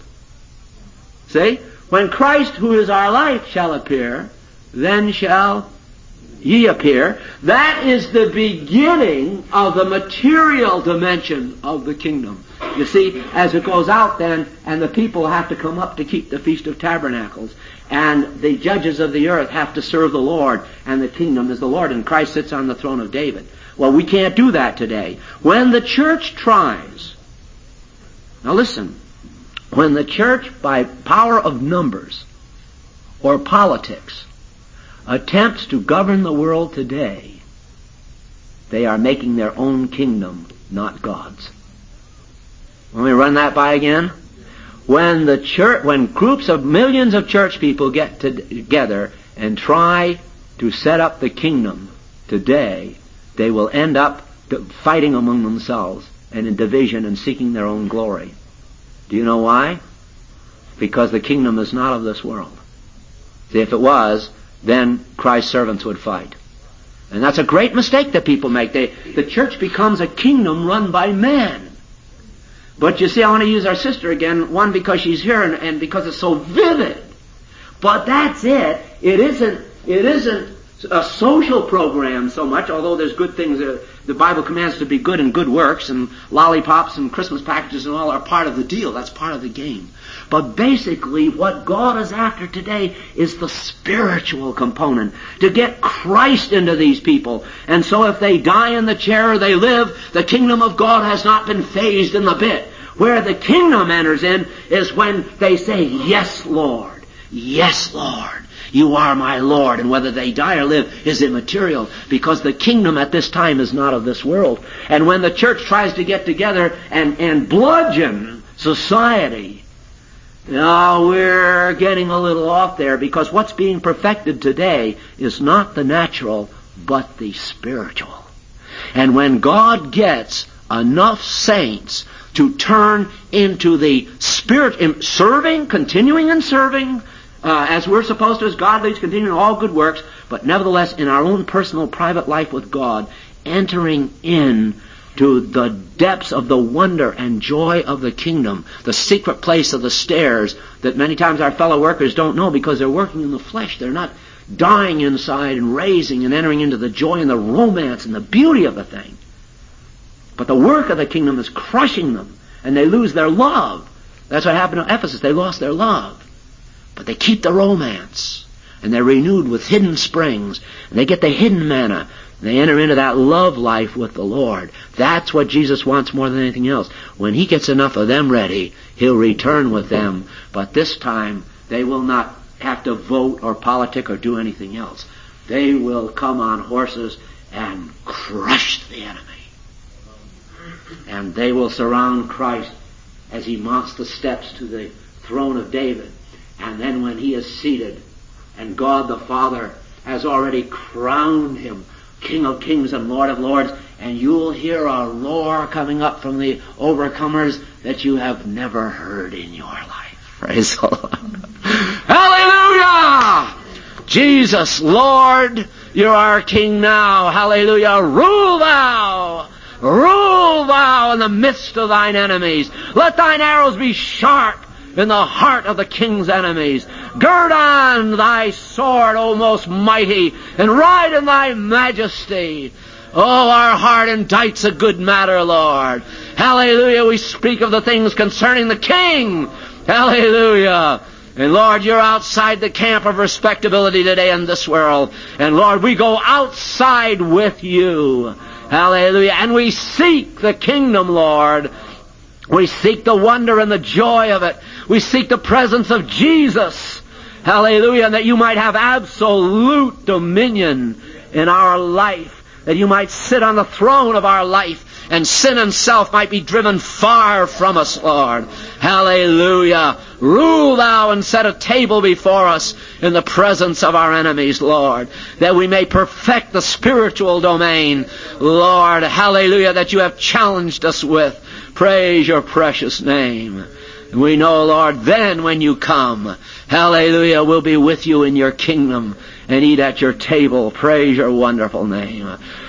S1: See? When Christ, who is our life, shall appear, then shall ye appear. That is the beginning of the material dimension of the kingdom. You see, as it goes out then, and the people have to come up to keep the Feast of Tabernacles, and the judges of the earth have to serve the Lord, and the kingdom is the Lord, and Christ sits on the throne of David. Well, we can't do that today. When the church tries, now listen, when the church, by power of numbers or politics, attempts to govern the world today, they are making their own kingdom, not God's. Let me run that by again. When the church, when groups of millions of church people get together and try to set up the kingdom today, they will end up fighting among themselves and in division and seeking their own glory. Do you know why? Because the kingdom is not of this world. See, if it was, then Christ's servants would fight. And that's a great mistake that people make. They, the church becomes a kingdom run by men. But you see, I want to use our sister again, one, because she's here, and, and because it's so vivid. But that's it. It isn't, it isn't a social program so much, although there's good things. Uh, the Bible commands to be good and good works, and lollipops and Christmas packages and all are part of the deal. That's part of the game. But basically, what God is after today is the spiritual component, to get Christ into these people. And so if they die in the chair or they live, the kingdom of God has not been phased in the bit. Where the kingdom enters in is when they say, "Yes, Lord. Yes, Lord. You are my Lord." And whether they die or live is immaterial, because the kingdom at this time is not of this world. And when the church tries to get together and, and bludgeon society, now we're getting a little off there, because what's being perfected today is not the natural, but the spiritual. And when God gets enough saints to turn into the spirit, serving, continuing in serving, uh, as we're supposed to, as God leads, continuing in all good works, but nevertheless in our own personal private life with God, entering in to the depths of the wonder and joy of the kingdom, the secret place of the stairs that many times our fellow workers don't know, because they're working in the flesh. They're not dying inside and raising and entering into the joy and the romance and the beauty of the thing. But the work of the kingdom is crushing them, and they lose their love. That's what happened to Ephesus. They lost their love. But they keep the romance, and they're renewed with hidden springs, and they get the hidden manna. They enter into that love life with the Lord. That's what Jesus wants more than anything else. When He gets enough of them ready, He'll return with them. But this time, they will not have to vote or politic or do anything else. They will come on horses and crush the enemy. And they will surround Christ as He mounts the steps to the throne of David. And then when He is seated, and God the Father has already crowned Him King of Kings and Lord of Lords, and you'll hear a roar coming up from the overcomers that you have never heard in your life. Praise the Lord. Hallelujah! Jesus, Lord, you're our King now. Hallelujah. Rule thou! Rule thou in the midst of thine enemies. Let thine arrows be sharp in the heart of the king's enemies. Gird on thy sword, O most mighty, and ride in thy majesty. Oh, our heart indites a good matter, Lord. Hallelujah. We speak of the things concerning the King. Hallelujah. And Lord, you're outside the camp of respectability today in this world. And Lord, we go outside with you. Hallelujah. And we seek the kingdom, Lord. We seek the wonder and the joy of it. We seek the presence of Jesus. Hallelujah. And that you might have absolute dominion in our life. That you might sit on the throne of our life. And sin and self might be driven far from us, Lord. Hallelujah. Rule thou and set a table before us in the presence of our enemies, Lord. That we may perfect the spiritual domain, Lord. Hallelujah, that you have challenged us with. Praise your precious name. And we know, Lord, then when you come, hallelujah, we'll be with you in your kingdom and eat at your table. Praise your wonderful name.